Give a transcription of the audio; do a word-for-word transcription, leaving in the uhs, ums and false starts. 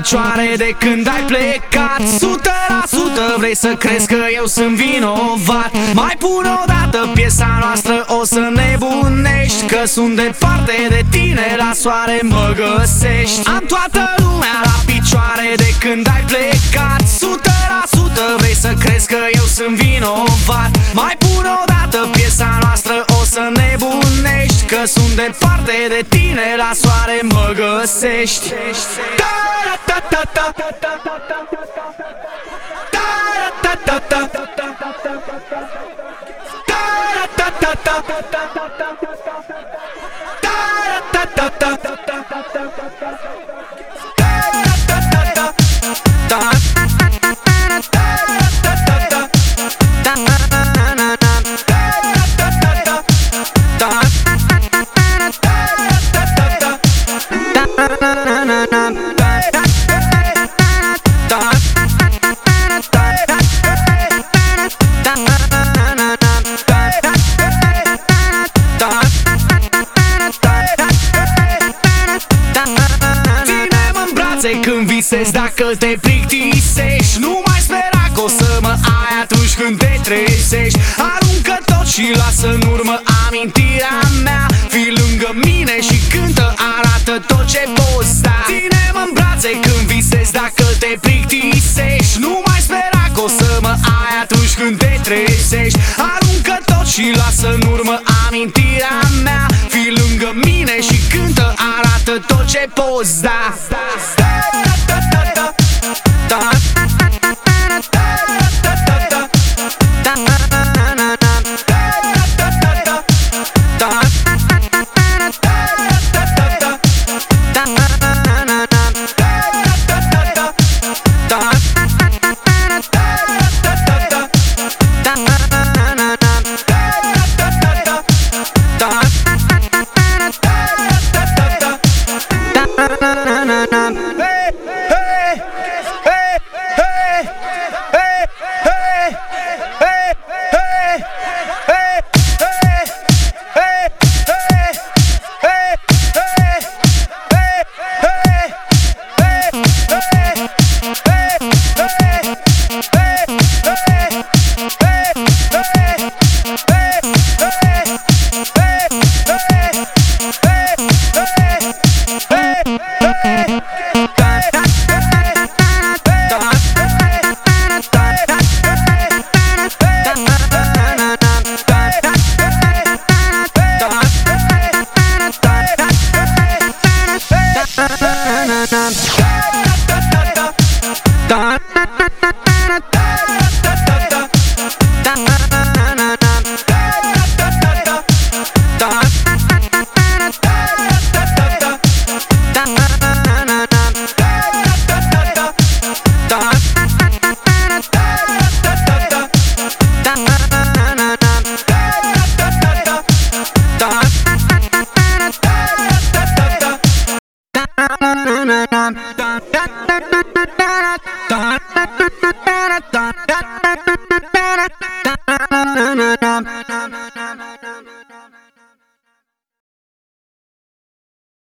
picioare de când ai plecat. Sută la sută vrei să crezi că eu sunt vinovat. Mai pun o dată piesa noastră, o să nebunești, că sunt departe de tine, la soare mă găsești. Am toată lumea la picioare de când ai plecat. Sută la sută vrei să crezi că eu sunt vinovat. Mai pun o dată piesa noastră, o să nebunești, că sunt departe de tine, la soare mă găsești. Când visezi, dacă te plictisești, nu mai spera că o să mă ai atunci când te trezești. Aruncă tot și lasă în urmă amintirea mea. Fii lângă mine și cântă, arată tot ce poți da. Ține-mă în brațe când visezi, dacă te plictisești, nu mai spera că o să mă ai atunci când te trezești. Aruncă tot și lasă în urmă amintirea mea. Fii lângă mine și cântă, arată tot ce poți da. Da